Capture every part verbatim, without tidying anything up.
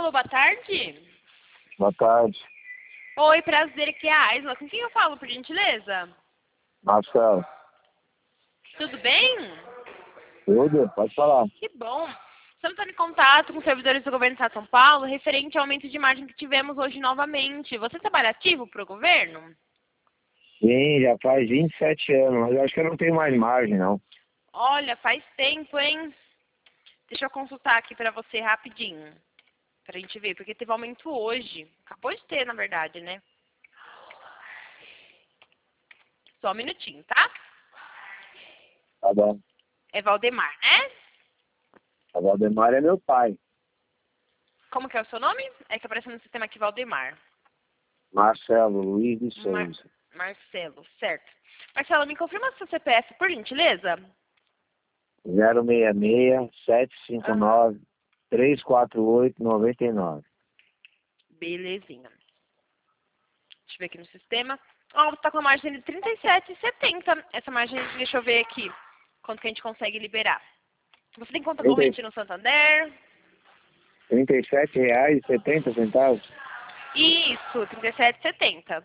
Alô, boa tarde. Boa tarde. Oi, prazer, aqui é a Aisla. Com quem eu falo, por gentileza? Marcelo. Tudo bem? Tudo? Pode falar. Que bom. Estamos entrando em contato com servidores do governo do Estado de São Paulo referente ao aumento de margem que tivemos hoje novamente. Você trabalha ativo para o governo? Sim, já faz vinte e sete anos, mas eu acho que eu não tenho mais margem, não. Olha, faz tempo, hein? Deixa eu consultar aqui para você rapidinho. Pra gente ver, porque teve aumento hoje. Acabou de ter, na verdade, né? Só um minutinho, tá? Tá bom. É Valdemar, né? A Valdemar é meu pai. Como que é o seu nome? É que apareceu no sistema aqui Valdemar. Marcelo Luiz de Mar Souza. Marcelo, certo. Marcelo, me confirma seu C P F, por gentileza? zero seis seis, sete cinco nove, três quatro oito, nove nove. Belezinha. Deixa eu ver aqui no sistema. Ó, tá com a margem de trinta e sete reais e setenta centavos. Essa margem, deixa eu ver aqui quanto que a gente consegue liberar. Você tem conta corrente no Santander? trinta e sete reais e setenta centavos? Isso, trinta e sete reais e setenta centavos.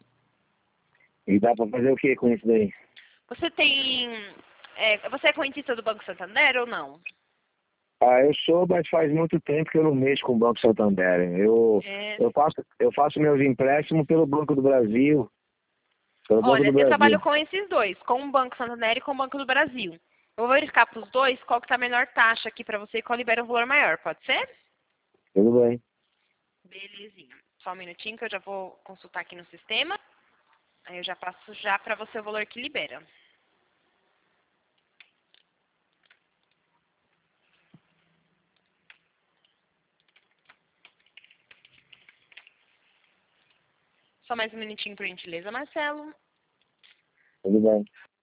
E dá pra fazer o que com isso daí? Você tem... É, você é correntista do Banco Santander ou não? Ah, eu sou, mas faz muito tempo que eu não mexo com o Banco Santander. Eu, É... eu, faço, eu faço meus empréstimos pelo Banco do Brasil. Pelo Banco Olha, do eu trabalho Brasil. com esses dois, com o Banco Santander e com o Banco do Brasil. Eu vou verificar para os dois qual que tá a menor taxa aqui para você e qual libera um valor maior, pode ser? Tudo bem. Belezinha. Só um minutinho que eu já vou consultar aqui no sistema. Aí eu já passo já para você o valor que libera. Só mais um minutinho, por gentileza, Marcelo. Tudo bem.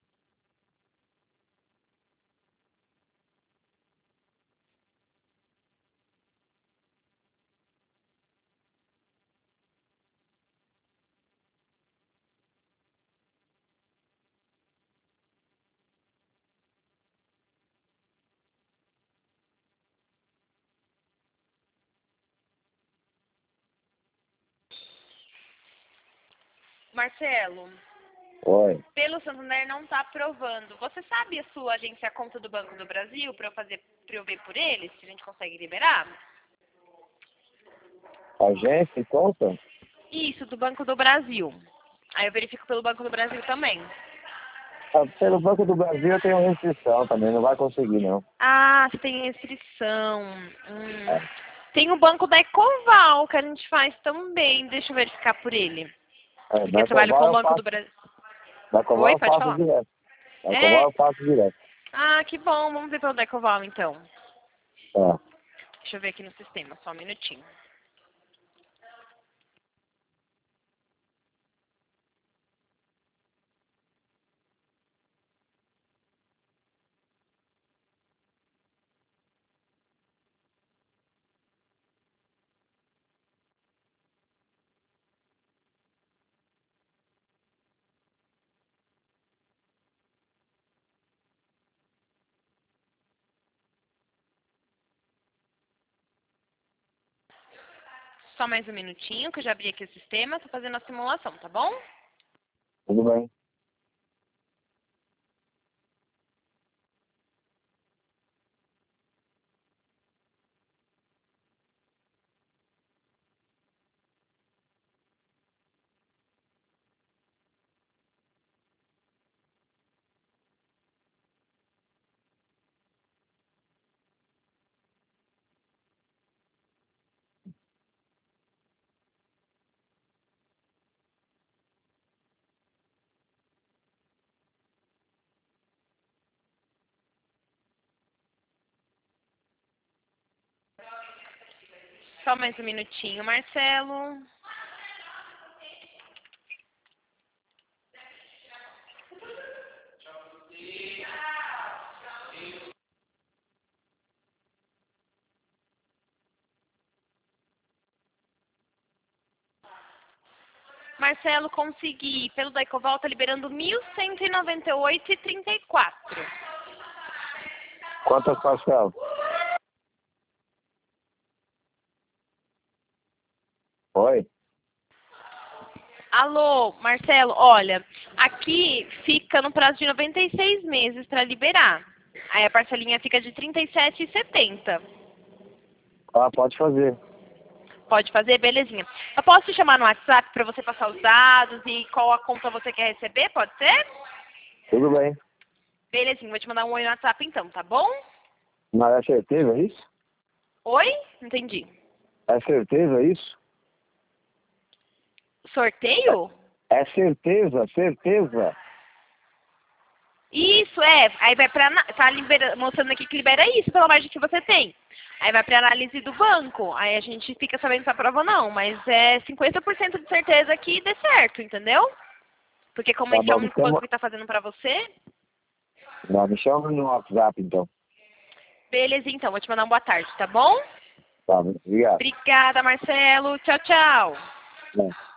Marcelo, Oi. pelo Santander não está aprovando. Você sabe a sua agência, a conta do Banco do Brasil, para eu fazer, para eu ver por eles, se a gente consegue liberar? Agência e conta? Isso, do Banco do Brasil. Aí eu verifico pelo Banco do Brasil também. Ah, pelo Banco do Brasil eu tenho restrição também, não vai conseguir não. Ah, você tem restrição. Hum. É, Tem o banco da Ecoval, que a gente faz também. Deixa eu verificar por ele. é, Porque eu da trabalho com Coval o eu Banco do faço, Brasil. da Coval Oi, eu pode faço falar. direto. Da Coval É? eu faço direto. Ah, que bom. Vamos ver pelo da Ecoval, então. É. Deixa eu ver aqui no sistema, só um minutinho. Só mais um minutinho, que eu já abri aqui o sistema. Tô fazendo a simulação, tá bom? Tudo bem. Só mais um minutinho, Marcelo. Marcelo, consegui. Pelo da Ecoval, tá liberando mil cento e noventa e oito reais e trinta e quatro. Quantas parcelas? Oi? Alô, Marcelo, olha, aqui fica no prazo de noventa e seis meses para liberar. Aí a parcelinha fica de trinta e sete reais e setenta centavos. Ah, pode fazer. Pode fazer? Belezinha. Eu posso te chamar no WhatsApp para você passar os dados e qual a conta você quer receber? Pode ser? Tudo bem. Belezinha, vou te mandar um oi no WhatsApp então, tá bom? Mas é certeza isso? Oi? Entendi. É certeza isso? Sorteio? É certeza, certeza. Isso, é. Aí vai pra... ana- Tá libera, mostrando aqui que libera isso pela margem que você tem. Aí vai pra análise do banco. Aí a gente fica sabendo se aprova ou não. Mas é cinquenta por cento de certeza que dê certo, entendeu? Porque como Tá esse é o bom, me único banco chama, que tá fazendo pra você... não, me chama no WhatsApp então. Beleza, então. Vou te mandar uma boa tarde, tá bom? Tá, obrigado. Obrigada, Marcelo. Tchau, tchau. Bom.